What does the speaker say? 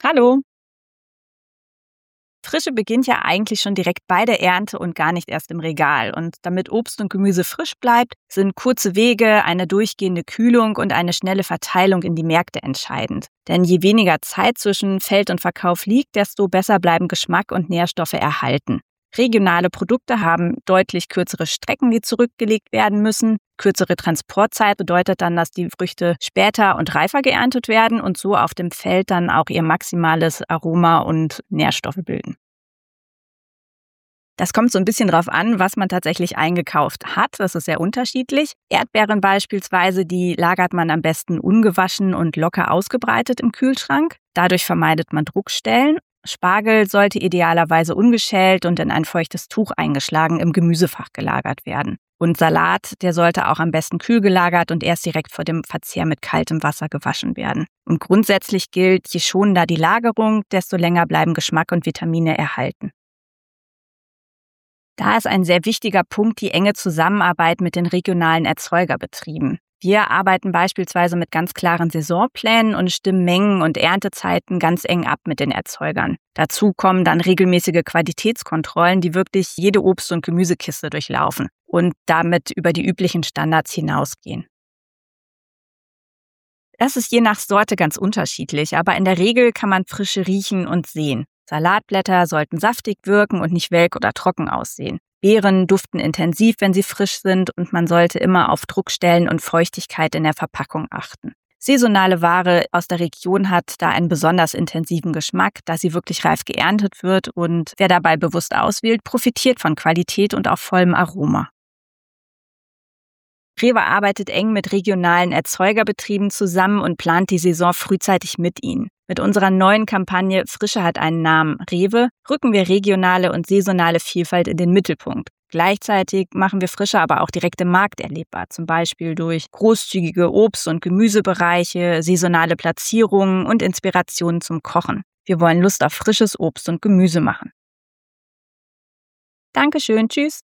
Hallo. Frische beginnt ja eigentlich schon direkt bei der Ernte und gar nicht erst im Regal. Und damit Obst und Gemüse frisch bleibt, sind kurze Wege, eine durchgehende Kühlung und eine schnelle Verteilung in die Märkte entscheidend. Denn je weniger Zeit zwischen Feld und Verkauf liegt, desto besser bleiben Geschmack und Nährstoffe erhalten. Regionale Produkte haben deutlich kürzere Strecken, die zurückgelegt werden müssen. Kürzere Transportzeit bedeutet dann, dass die Früchte später und reifer geerntet werden und so auf dem Feld dann auch ihr maximales Aroma und Nährstoffe bilden. Das kommt so ein bisschen drauf an, was man tatsächlich eingekauft hat. Das ist sehr unterschiedlich. Erdbeeren beispielsweise, die lagert man am besten ungewaschen und locker ausgebreitet im Kühlschrank. Dadurch vermeidet man Druckstellen. Spargel sollte idealerweise ungeschält und in ein feuchtes Tuch eingeschlagen im Gemüsefach gelagert werden. Und Salat, der sollte auch am besten kühl gelagert und erst direkt vor dem Verzehr mit kaltem Wasser gewaschen werden. Und grundsätzlich gilt, je schonender die Lagerung, desto länger bleiben Geschmack und Vitamine erhalten. Da ist ein sehr wichtiger Punkt die enge Zusammenarbeit mit den regionalen Erzeugerbetrieben. Wir arbeiten beispielsweise mit ganz klaren Saisonplänen und stimmen Mengen und Erntezeiten ganz eng ab mit den Erzeugern. Dazu kommen dann regelmäßige Qualitätskontrollen, die wirklich jede Obst- und Gemüsekiste durchlaufen und damit über die üblichen Standards hinausgehen. Das ist je nach Sorte ganz unterschiedlich, aber in der Regel kann man Frische riechen und sehen. Salatblätter sollten saftig wirken und nicht welk oder trocken aussehen. Beeren duften intensiv, wenn sie frisch sind, und man sollte immer auf Druckstellen und Feuchtigkeit in der Verpackung achten. Saisonale Ware aus der Region hat da einen besonders intensiven Geschmack, da sie wirklich reif geerntet wird, und wer dabei bewusst auswählt, profitiert von Qualität und auch vollem Aroma. Rewe arbeitet eng mit regionalen Erzeugerbetrieben zusammen und plant die Saison frühzeitig mit ihnen. Mit unserer neuen Kampagne Frische hat einen Namen, Rewe, rücken wir regionale und saisonale Vielfalt in den Mittelpunkt. Gleichzeitig machen wir Frische aber auch direkt im Markt erlebbar, zum Beispiel durch großzügige Obst- und Gemüsebereiche, saisonale Platzierungen und Inspirationen zum Kochen. Wir wollen Lust auf frisches Obst und Gemüse machen. Dankeschön, tschüss.